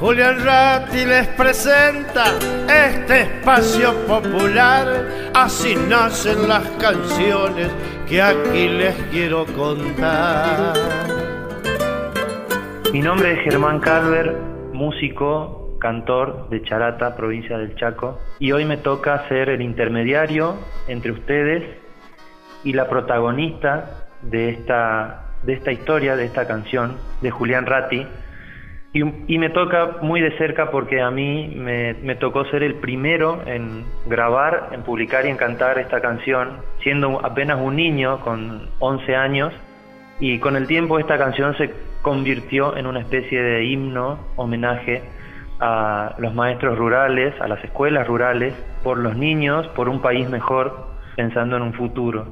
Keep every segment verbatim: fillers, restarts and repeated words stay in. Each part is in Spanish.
Julián Ratti les presenta este espacio popular. Así nacen las canciones que aquí les quiero contar. Mi nombre es Germán Carver, músico, cantor de Charata, provincia del Chaco, y hoy me toca ser el intermediario entre ustedes y la protagonista de esta, de esta historia, de esta canción de Julián Ratti. Y, y me toca muy de cerca porque a mí me, me tocó ser el primero en grabar, en publicar y en cantar esta canción, siendo apenas un niño con once años, y con el tiempo esta canción se convirtió en una especie de himno, homenaje a los maestros rurales, a las escuelas rurales, por los niños, por un país mejor, pensando en un futuro.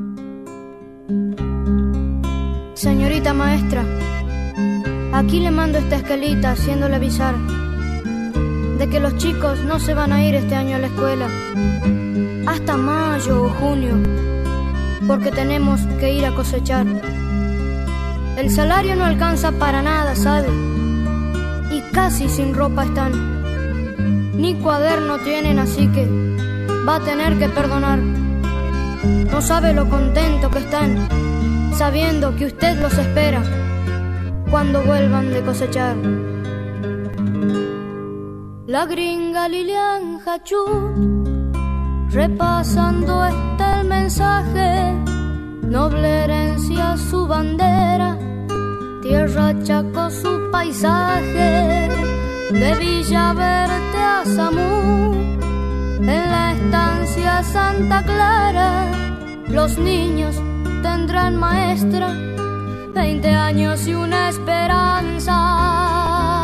Señorita maestra, aquí le mando esta esquelita haciéndole avisar de que los chicos no se van a ir este año a la escuela hasta mayo o junio, porque tenemos que ir a cosechar. El salario no alcanza para nada, ¿sabe? Y casi sin ropa están. Ni cuaderno tienen, así que va a tener que perdonar. No sabe lo contento que están, sabiendo que usted los espera cuando vuelvan de cosechar. La gringa Lilian Hachut, repasando este el mensaje, noble herencia su bandera, tierra Chaco su paisaje, de Villaverde a Samú, en la estancia Santa Clara, los niños tendrán maestra, veinte años y una esperanza.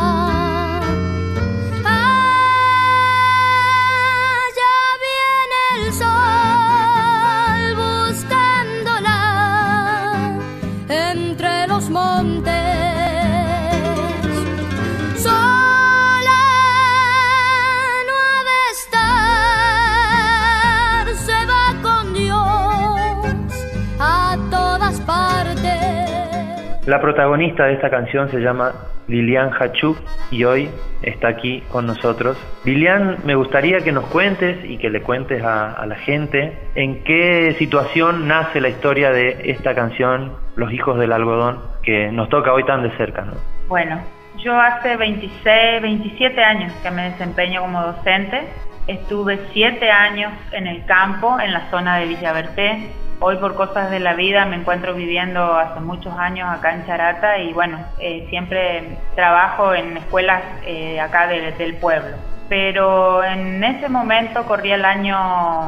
La protagonista de esta canción se llama Lilian Hachut y hoy está aquí con nosotros. Lilian, me gustaría que nos cuentes y que le cuentes a, a la gente en qué situación nace la historia de esta canción, Los Hijos del Algodón, que nos toca hoy tan de cerca, ¿no? Bueno, yo hace veintiséis, veintisiete años que me desempeño como docente. Estuve siete años en el campo, en la zona de Villaverde. Hoy por cosas de la vida me encuentro viviendo hace muchos años acá en Charata y bueno, eh, siempre trabajo en escuelas eh, acá de, del pueblo. Pero en ese momento corría el año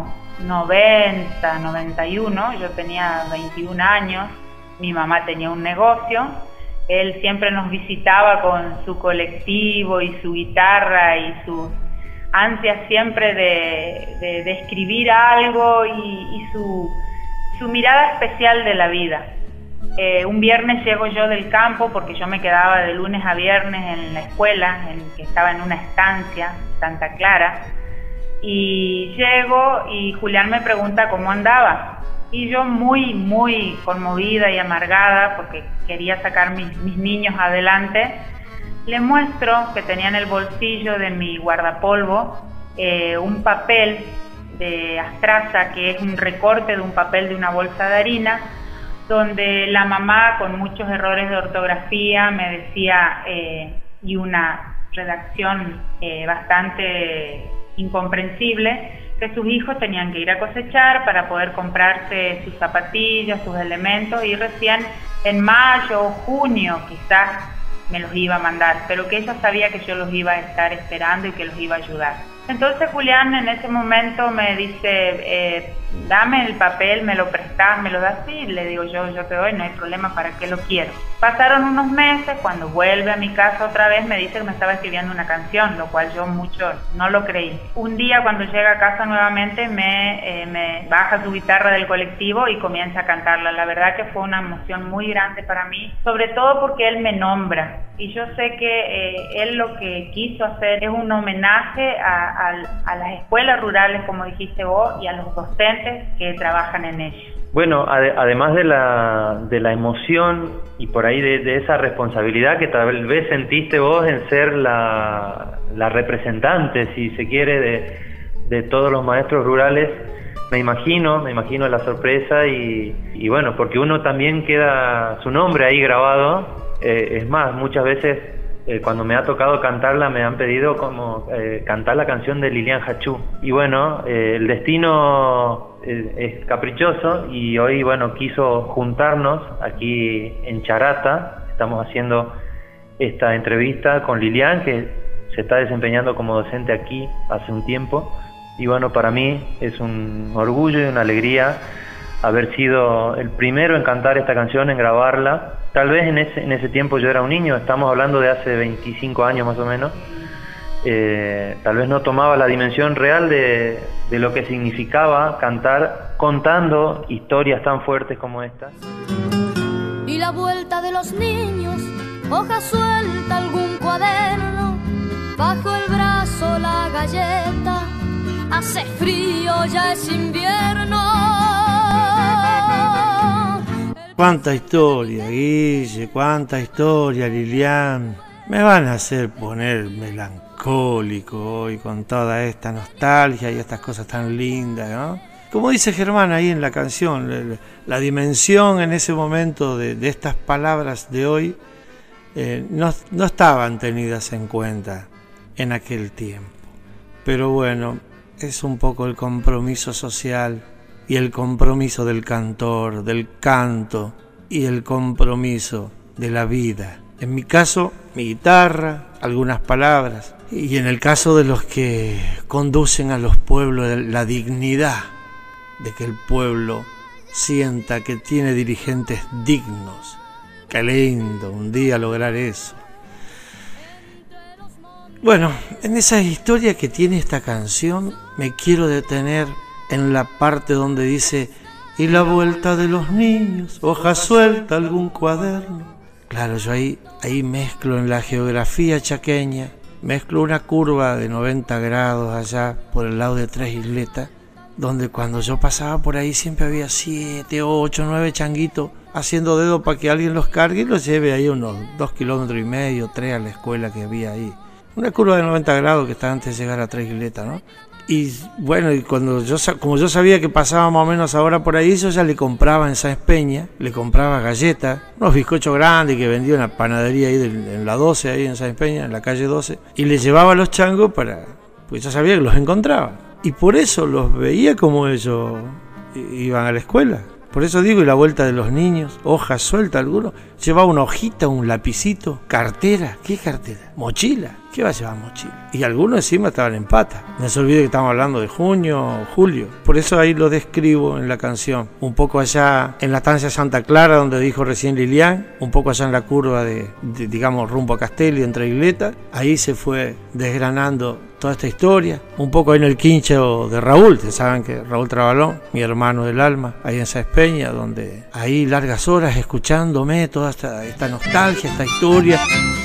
noventa, noventa y uno, yo tenía veintiún años, mi mamá tenía un negocio, él siempre nos visitaba con su colectivo y su guitarra y sus ansias siempre de, de, de escribir algo y, y su... su mirada especial de la vida. Eh, un viernes llego yo del campo, porque yo me quedaba de lunes a viernes en la escuela, en que estaba en una estancia, Santa Clara, y llego y Julián me pregunta cómo andaba. Y yo muy, muy conmovida y amargada, porque quería sacar mis, mis niños adelante, le muestro que tenía en el bolsillo de mi guardapolvo eh, un papel de Astraza, que es un recorte de un papel de una bolsa de harina, donde la mamá, con muchos errores de ortografía, me decía, eh, y una redacción eh, bastante incomprensible, que sus hijos tenían que ir a cosechar para poder comprarse sus zapatillas, sus elementos, y recién en mayo o junio quizás me los iba a mandar, pero que ella sabía que yo los iba a estar esperando y que los iba a ayudar. Entonces Julián en ese momento me dice, eh, dame el papel, me lo prestás, me lo das, sí, le digo yo, yo te doy, no hay problema, ¿para qué lo quiero? Pasaron unos meses, cuando vuelve a mi casa otra vez me dice que me estaba escribiendo una canción, lo cual yo mucho no lo creí. Un día cuando llega a casa nuevamente me, eh, me baja su guitarra del colectivo y comienza a cantarla. La verdad que fue una emoción muy grande para mí, sobre todo porque él me nombra. Y yo sé que eh, él lo que quiso hacer es un homenaje a, a, a las escuelas rurales, como dijiste vos, y a los docentes que trabajan en ello. Bueno, ade- además de la, de la emoción y por ahí de, de esa responsabilidad que tal vez sentiste vos en ser la, la representante, si se quiere, de, de todos los maestros rurales, me imagino, me imagino la sorpresa y, y bueno, porque uno también queda su nombre ahí grabado. Eh, es más, muchas veces eh, cuando me ha tocado cantarla me han pedido como eh, cantar la canción de Lilian Hachú. Y bueno, eh, el destino eh, es caprichoso y hoy, bueno, quiso juntarnos aquí en Charata. Estamos haciendo esta entrevista con Lilian, que se está desempeñando como docente aquí hace un tiempo. Y bueno, para mí es un orgullo y una alegría haber sido el primero en cantar esta canción, en grabarla. Tal vez en ese, en ese tiempo yo era un niño, estamos hablando de hace veinticinco años más o menos. Eh, tal vez no tomaba la dimensión real de, de lo que significaba cantar contando historias tan fuertes como esta. Y la vuelta de los niños, hoja suelta, algún cuaderno, bajo el brazo la galleta, hace frío, ya es invierno. Cuánta historia, Guille, cuánta historia, Lilian. Me van a hacer poner melancólico hoy con toda esta nostalgia y estas cosas tan lindas, ¿no? Como dice Germán ahí en la canción, la, la dimensión en ese momento de, de estas palabras de hoy eh, no, no estaban tenidas en cuenta en aquel tiempo. Pero bueno, es un poco el compromiso social y el compromiso del cantor, del canto y el compromiso de la vida. En mi caso, mi guitarra, algunas palabras, y en el caso de los que conducen a los pueblos, la dignidad de que el pueblo sienta que tiene dirigentes dignos. Qué lindo un día lograr eso. Bueno, en esa historia que tiene esta canción me quiero detener en la parte donde dice: y la vuelta de los niños, hoja suelta, algún cuaderno. Claro, yo ahí, ahí mezclo en la geografía chaqueña, mezclo una curva de noventa grados allá por el lado de Tres Isletas, donde cuando yo pasaba por ahí siempre había siete, ocho, nueve changuitos haciendo dedo para que alguien los cargue y los lleve ahí unos dos kilómetros y medio, tres a la escuela que había ahí. Una curva de noventa grados que está antes de llegar a Tres Isletas, ¿no? Y bueno, y cuando yo, como yo sabía que pasaba más o menos ahora por ahí, yo ya le compraba en Sáenz Peña, le compraba galletas, unos bizcochos grandes que vendía en la panadería ahí de, en la doce, ahí en Sáenz Peña, en la calle doce, y le llevaba a los changos para, pues yo sabía que los encontraba. Y por eso los veía como ellos iban a la escuela. Por eso digo, y la vuelta de los niños, hojas sueltas, algunos, llevaba una hojita, un lapicito, cartera, ¿qué cartera? Mochila, ¿qué va a llevar mochila? Y algunos encima estaban en pata. No se olvide que estamos hablando de junio, julio. Por eso ahí lo describo en la canción. Un poco allá en la estancia Santa Clara, donde dijo recién Lilian, un poco allá en la curva de, de digamos, rumbo a Castelli, entre Isletas. Ahí se fue desgranando toda esta historia, un poco ahí en el quincho de Raúl, ustedes saben que Raúl Trabalón, mi hermano del alma, ahí en Sáenz Peña, donde ahí largas horas escuchándome toda esta, esta nostalgia, esta historia.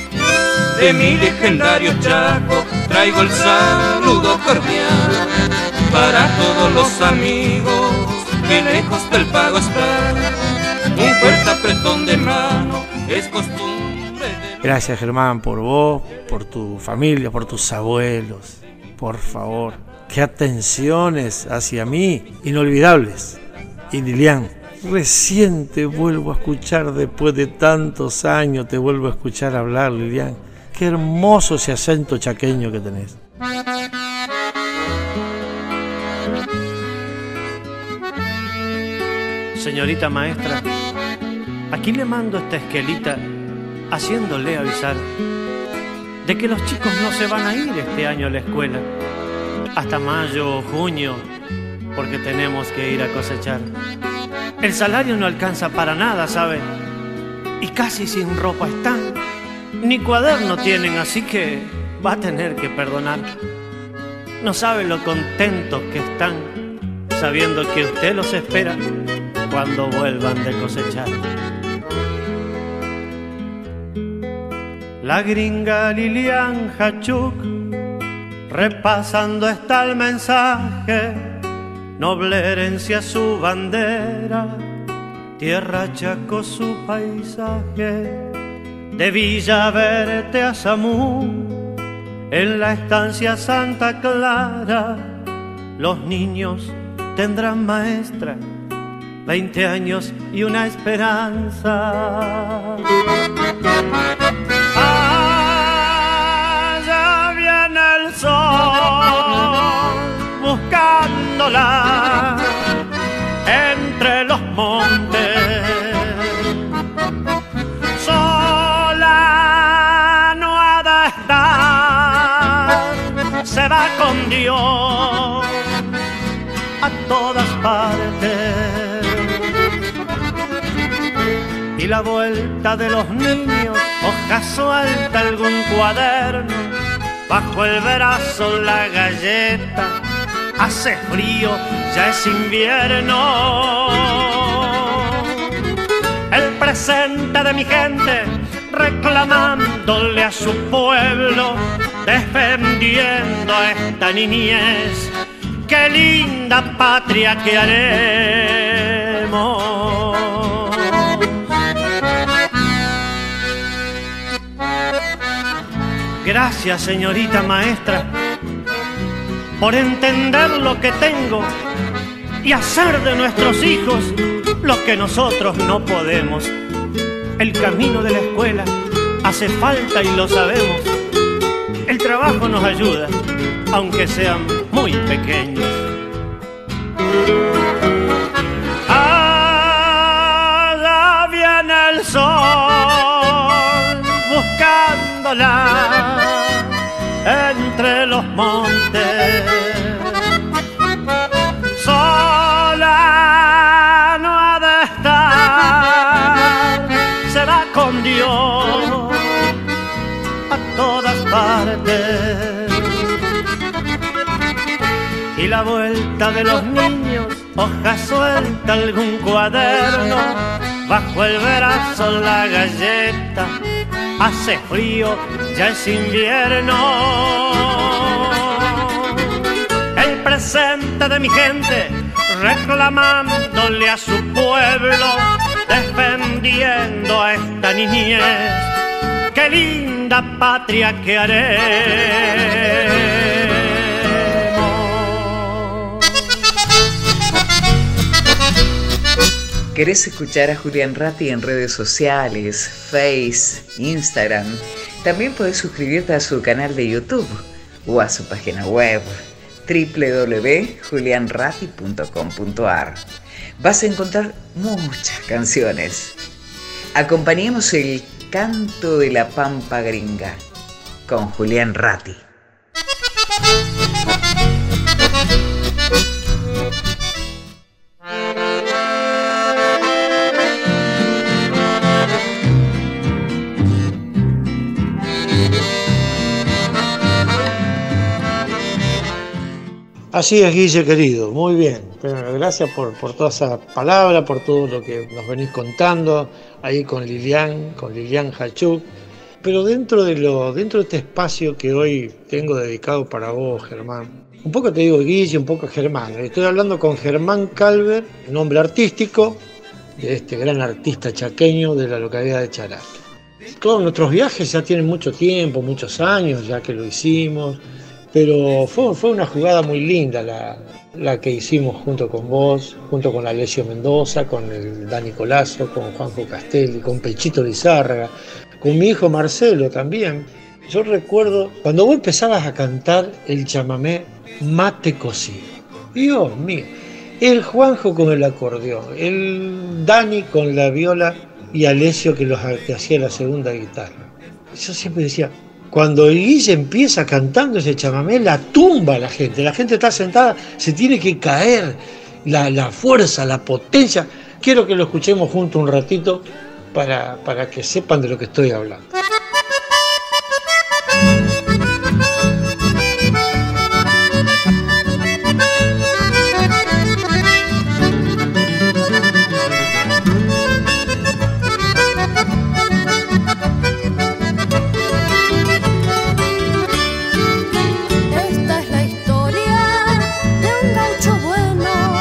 De mi legendario Chaco traigo el saludo cordial para todos los amigos que lejos del pago están. Un fuerte apretón de mano es costumbre. Gracias, Germán, por vos, por tu familia, por tus abuelos. Por favor, qué atenciones hacia mí, inolvidables. Y Lilian, recién te vuelvo a escuchar después de tantos años, te vuelvo a escuchar hablar, Lilian. Qué hermoso ese acento chaqueño que tenés. Señorita maestra, aquí le mando esta esquelita haciéndole avisar de que los chicos no se van a ir este año a la escuela hasta mayo o junio, porque tenemos que ir a cosechar. El salario no alcanza para nada, ¿sabe? Y casi sin ropa están, ni cuaderno tienen, así que va a tener que perdonar. No sabe lo contentos que están, sabiendo que usted los espera cuando vuelvan de cosechar. La gringa Lilian Hachuk, repasando está el mensaje noble herencia su bandera, Tierra Chaco su paisaje, de Villa Verte a Samú, en la estancia Santa Clara, los niños tendrán maestra, veinte años y una esperanza. Allá viene el sol buscándola entre los montes, sola no ha de estar, se va con Dios a todas partes. Y la vuelta de los niños, hoja suelta algún cuaderno, bajo el brazo la galleta, hace frío, ya es invierno. El presente de mi gente, reclamándole a su pueblo, defendiendo a esta niñez, qué linda patria que haremos. Gracias, señorita maestra, por entender lo que tengo y hacer de nuestros hijos lo que nosotros no podemos. El camino de la escuela hace falta y lo sabemos. El trabajo nos ayuda, aunque sean muy pequeños. Allá viene el sol buscándola entre los montes, sola no ha de estar, se va con Dios a todas partes. Y la vuelta de los niños, hoja suelta algún cuaderno, bajo el brazo la galleta, hace frío, ya es invierno. El presente de mi gente, reclamándole a su pueblo, defendiendo a esta niñez, qué linda patria que haremos. ¿Querés escuchar a Julián Ratti en redes sociales, Face, Instagram? También podés suscribirte a su canal de YouTube o a su página web doble u doble u doble u punto julian ratti punto com punto a r. Vas a encontrar muchas canciones. Acompañemos el canto de la pampa gringa con Julián Ratti. Así es, Guille, querido, muy bien. Gracias por, por toda esa palabra, por todo lo que nos venís contando ahí con Lilian, con Lilian Hachuk. Pero dentro de lo, dentro de este espacio que hoy tengo dedicado para vos, Germán, un poco te digo Guille, un poco Germán. Estoy hablando con Germán Calver, nombre artístico de este gran artista chaqueño de la localidad de Charata. Todos nuestros viajes ya tienen mucho tiempo, muchos años ya que lo hicimos. Pero fue, fue una jugada muy linda la, la que hicimos junto con vos, junto con Alessio Mendoza, con el Dani Colazo, con Juanjo Castelli, con Pechito Lizárraga, con mi hijo Marcelo también. Yo recuerdo cuando vos empezabas a cantar el chamamé Mate Cocido. Dios mío, el Juanjo con el acordeón, el Dani con la viola y Alessio que, los, que hacía la segunda guitarra. Yo siempre decía, cuando el Guille empieza cantando ese chamamé, la tumba a la gente. La gente está sentada, se tiene que caer. La, la fuerza, la potencia. Quiero que lo escuchemos juntos un ratito para, para que sepan de lo que estoy hablando. Esta es la historia de un gaucho bueno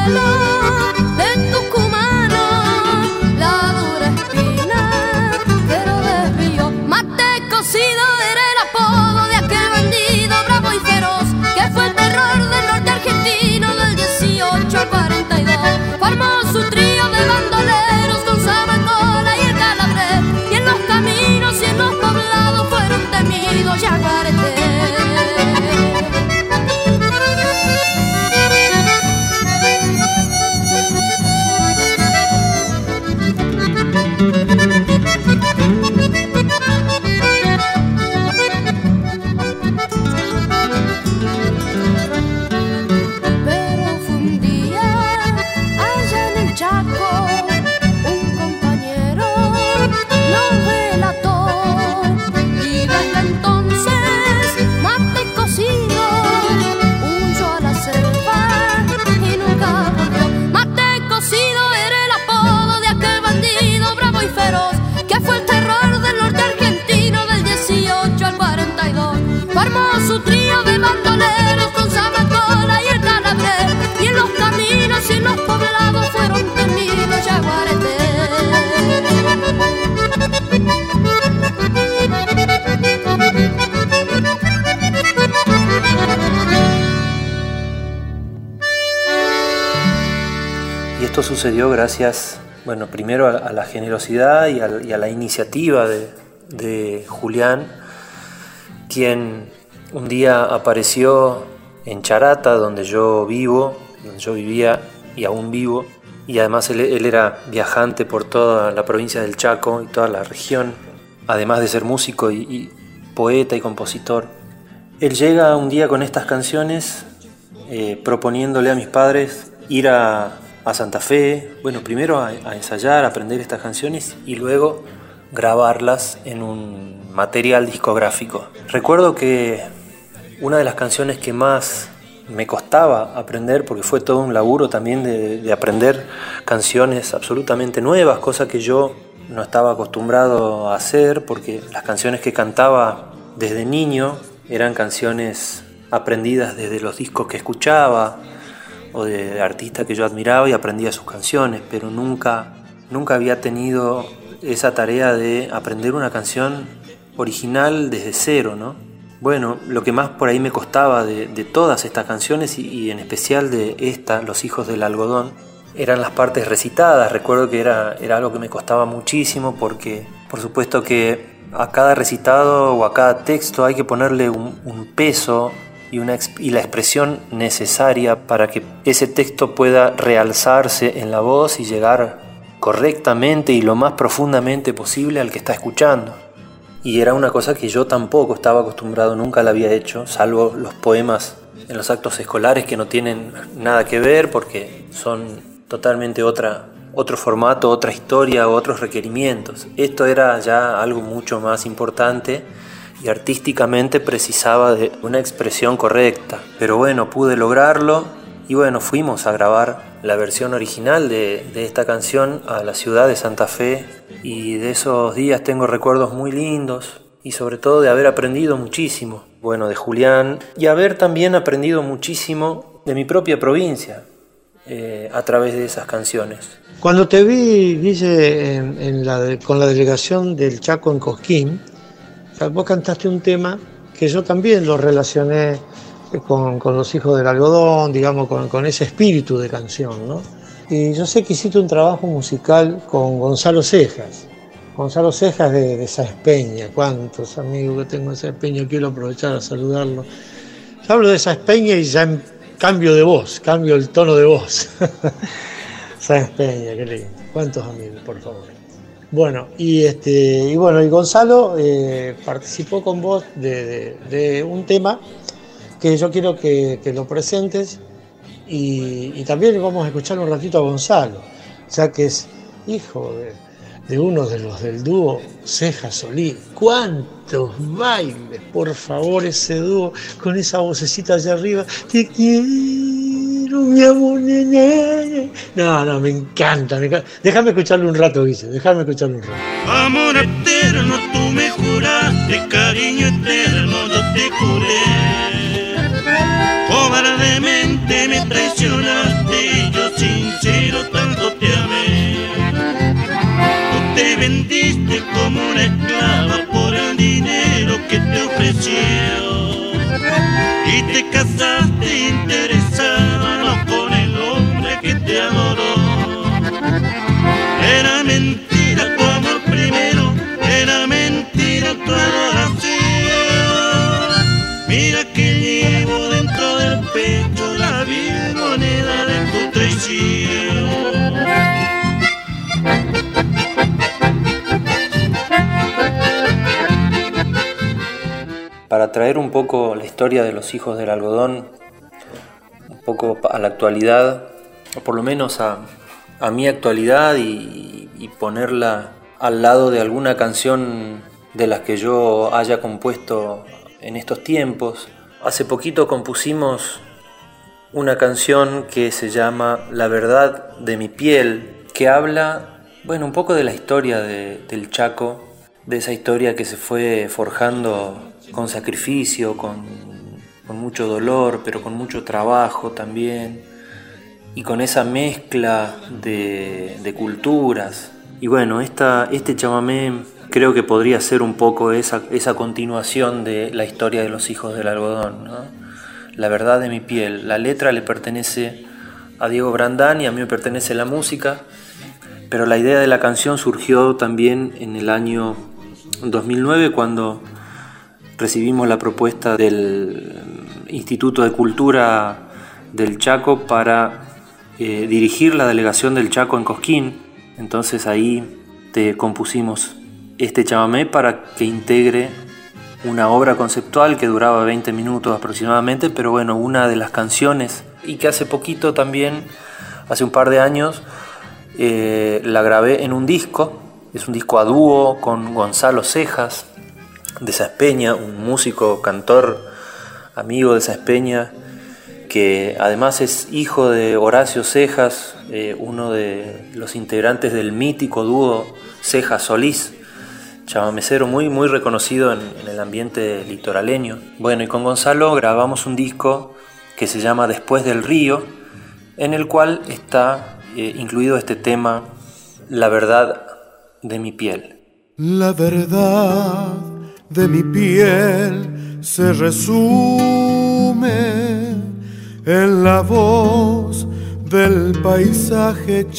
suelo de tucumano, la dura espina que lo desvió. Mate cocido era el apodo de aquel bandido bravo y feroz, que fue el terror del norte argentino del dieciocho al cuarenta y dos. Formó su trío de bandoleros con Sabacola y el Calabrés, y en los caminos y en los poblados fueron temidos yaguaretés. Formó su trío de bandoleros con Sabacola y el Calabrés, y en los caminos y en los poblados fueron temidos yaguaretés. Y esto sucedió gracias, bueno, primero a, a la generosidad y a, y a la iniciativa de, de Julián, quien un día apareció en Charata, donde yo vivo, donde yo vivía y aún vivo, y además él, él era viajante por toda la provincia del Chaco y toda la región, además de ser músico y, y poeta y compositor. Él llega un día con estas canciones, eh, proponiéndole a mis padres ir a, a Santa Fe, bueno, primero a, a ensayar, a aprender estas canciones y luego grabarlas en un material discográfico. Recuerdo que una de las canciones que más me costaba aprender, porque fue todo un laburo también de, de aprender canciones absolutamente nuevas, cosa que yo no estaba acostumbrado a hacer, porque las canciones que cantaba desde niño eran canciones aprendidas desde los discos que escuchaba o de artistas que yo admiraba y aprendía sus canciones, pero nunca, nunca había tenido esa tarea de aprender una canción original desde cero, ¿no? Bueno, lo que más por ahí me costaba de, de todas estas canciones y, y en especial de esta, Los hijos del algodón, eran las partes recitadas. Recuerdo que era, era algo que me costaba muchísimo porque, por supuesto que a cada recitado o a cada texto hay que ponerle un, un peso y, una, y la expresión necesaria para que ese texto pueda realzarse en la voz y llegar correctamente y lo más profundamente posible al que está escuchando. Y era una cosa que yo tampoco estaba acostumbrado, nunca la había hecho, salvo los poemas en los actos escolares que no tienen nada que ver porque son totalmente otra, otro formato, otra historia, otros requerimientos. Esto era ya algo mucho más importante y artísticamente precisaba de una expresión correcta. Pero bueno, pude lograrlo y bueno, fuimos a grabar la versión original de, de esta canción a la ciudad de Santa Fe y de esos días tengo recuerdos muy lindos y sobre todo de haber aprendido muchísimo, bueno, de Julián y haber también aprendido muchísimo de mi propia provincia eh, a través de esas canciones. Cuando te vi, Guille, en, en la de, con la delegación del Chaco en Cosquín, vos cantaste un tema que yo también lo relacioné Con, con Los hijos del algodón, digamos, con, con ese espíritu de canción, ¿no? Y yo sé que hiciste un trabajo musical con Gonzalo Cejas, Gonzalo Cejas de, de Sáenz Peña. Cuántos amigos que tengo de Sáenz Peña, quiero aprovechar a saludarlo. Yo hablo de Sáenz Peña y ya en cambio de voz, cambio el tono de voz. Sáenz Peña, qué lindo. Cuántos amigos, por favor. Bueno, y este y bueno, y Gonzalo eh, participó con vos de, de, de un tema que yo quiero que, que lo presentes y, y también vamos a escuchar un ratito a Gonzalo, ya que es hijo de, de uno de los del dúo Cejas Solís. ¡Cuántos bailes, por favor, ese dúo con esa vocecita allá arriba! ¡Te quiero, mi amor, nene! No, no, me encanta, me encanta. Déjame escucharlo un rato, Guille, déjame escucharlo un rato. Amor eterno, tú me juraste, cariño eterno, yo te juré. Cobardemente me traicionaste y yo sí para traer un poco la historia de los hijos del algodón, un poco a la actualidad, o por lo menos a, a mi actualidad, y, y ponerla al lado de alguna canción de las que yo haya compuesto en estos tiempos. Hace poquito compusimos una canción que se llama La verdad de mi piel, que habla, bueno, un poco de la historia de, del Chaco, de esa historia que se fue forjando con sacrificio, con, con mucho dolor, pero con mucho trabajo también, y con esa mezcla de, de culturas. Y bueno, esta, este chamamé creo que podría ser un poco esa, esa continuación de la historia de los hijos del algodón, ¿no? La verdad de mi piel. La letra le pertenece a Diego Brandán y a mí me pertenece la música, pero la idea de la canción surgió también en el año dos mil nueve, cuando recibimos la propuesta del Instituto de Cultura del Chaco para eh, dirigir la delegación del Chaco en Cosquín. Entonces ahí te compusimos este chamamé para que integre una obra conceptual que duraba veinte minutos aproximadamente, pero bueno, una de las canciones, y que hace poquito también, hace un par de años, eh, la grabé en un disco. Es un disco a dúo con Gonzalo Cejas de Sáenz Peña, un músico, cantor, amigo de Sáenz Peña, que además es hijo de Horacio Cejas, eh, uno de los integrantes del mítico dúo Cejas-Solís, chamamecero muy, muy reconocido en, en el ambiente litoraleño. Bueno, y con Gonzalo grabamos un disco que se llama Después del Río, en el cual está eh, incluido este tema, La verdad de mi piel. La verdad de mi piel se resume en la voz del paisaje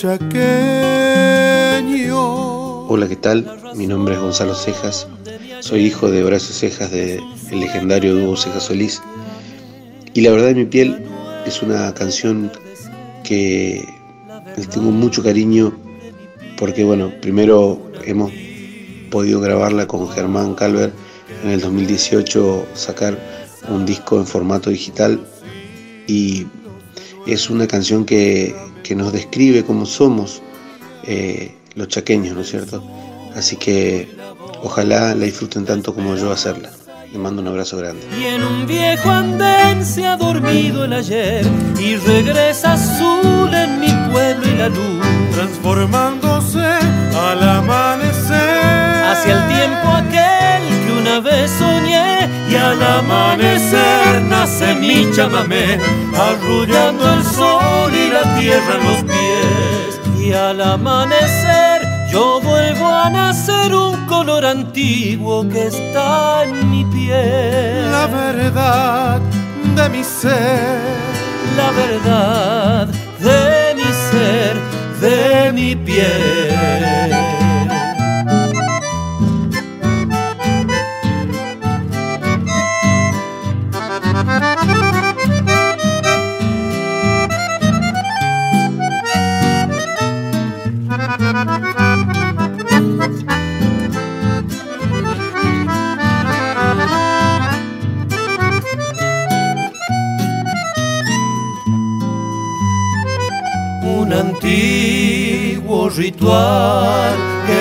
chaqueño. Hola, ¿qué tal? Mi nombre es Gonzalo Cejas, soy hijo de Horacio Cejas del legendario dúo Cejas-Solís, y La verdad de mi piel es una canción que le tengo mucho cariño porque, bueno, primero hemos podido grabarla con Germán Calver en el dos mil dieciocho, sacar un disco en formato digital, y es una canción que, que nos describe cómo somos eh, los chaqueños, ¿no es cierto? Así que ojalá la disfruten tanto como yo hacerla. Les mando un abrazo grande. Y en un viejo andén se ha dormido el ayer y regresa azul en mi pueblo y la luz, transformándose al amanecer hacia el tiempo aquel que una vez soñé, y al amanecer nace mi chamamé, arrullando el sol y la tierra en los pies. Y al amanecer yo vuelvo a nacer, un color antiguo que está en mi piel. La verdad de mi ser, la verdad de mi ser, de mi piel. Un antiguo ritual que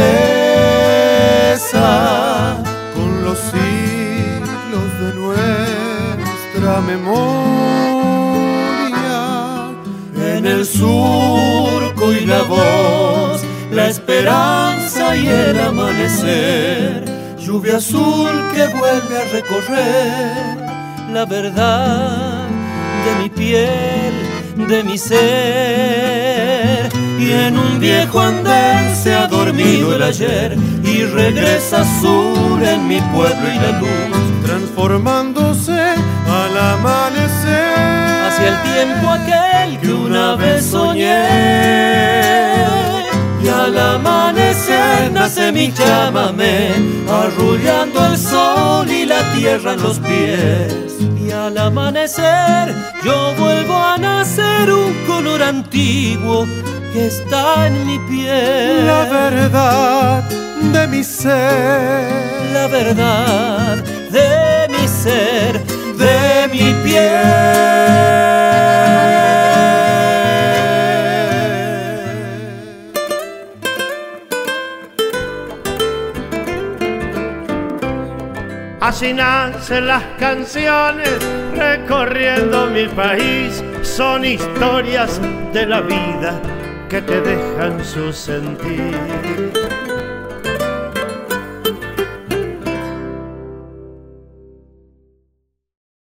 regresa con los siglos de nuestra memoria. En el surco y la voz, la esperanza y el amanecer, lluvia azul que vuelve a recorrer la verdad de mi piel, de mi ser. Y en un viejo andén se ha dormido el ayer y regresa azul en mi pueblo y la luz, transformándose al amanecer hacia el tiempo aquel que una vez soñé. Y al amanecer nace mi chamamé, arrullando el sol y la tierra en los pies. Y al amanecer yo vuelvo a nacer, un color antiguo que está en mi piel. La verdad de mi ser, la verdad de amanecer de mi piel. Así nacen las canciones recorriendo mi país, son historias de la vida que te dejan su sentir.